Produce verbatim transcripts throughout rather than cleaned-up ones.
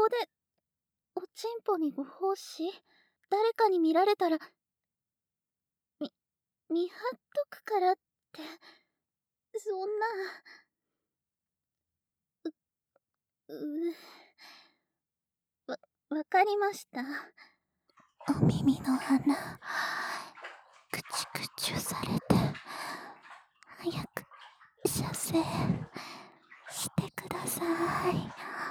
こでおちんぽにご奉仕誰かに見られたらみ見張っとくからって、そんな。ううわわかりました。 お耳の穴クチュクチュされて早く射精してください。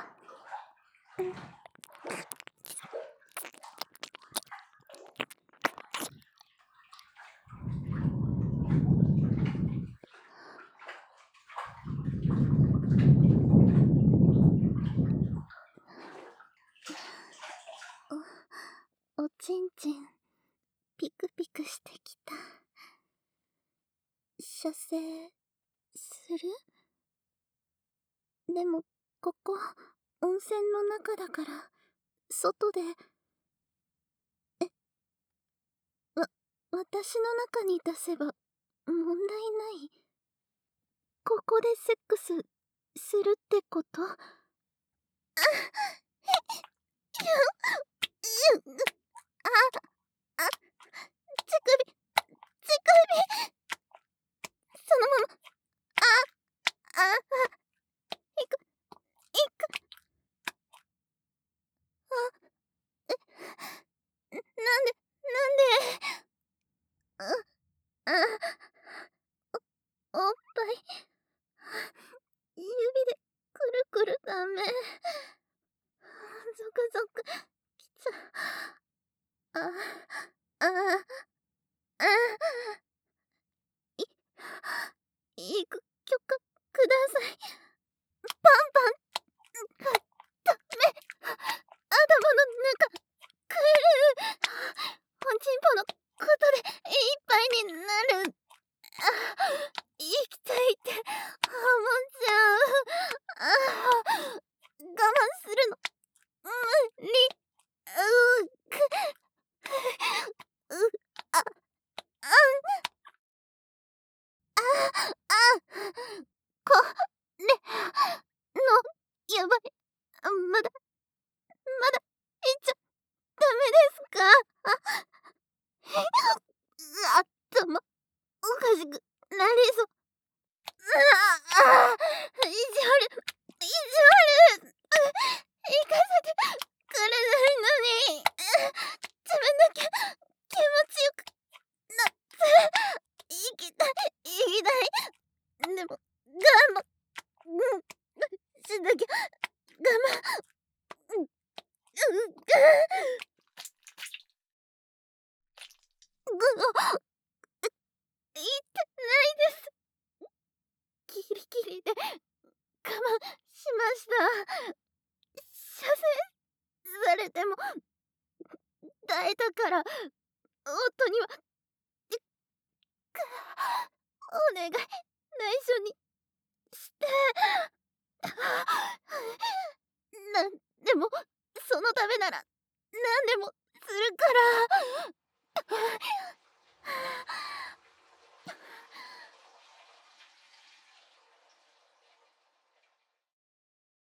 おちんちんピクピクしてきた。射精する？でもここ温泉の中だから外で。えわ私の中に出せば問題ない？ここでセックスするってこと？ああ、乳首、乳首、そのまま、あ、あ、いく、いく、あ、え、なんで、なんで、あ、あ、お、おっぱい、指でくるくるダメ。ゾクゾク、きちゃ、あ、あ、あ、い、いく、許可ください。パンパン、が、ダメ。頭の中、くる。おちんぽのことでいっぱいになる。あ、生きていて、思っちゃう。あ、我慢するの、無理。う、く、う、あ、あん、あ、あ、これの、やばい。まだ、まだ、いっちゃダメですか？あ、頭、おかしくなりそう。ああ、意地悪、意地悪。行かせてくれないのに。自分だけ気持ちよくなって行きたい、行きたい。でも我慢、うん、しなきゃ我慢。うん、うん、言ってないです。ギリギリで我慢しました。射精されても耐えたから夫にはお願い内緒にしてなんでもそのためなら何でもするから。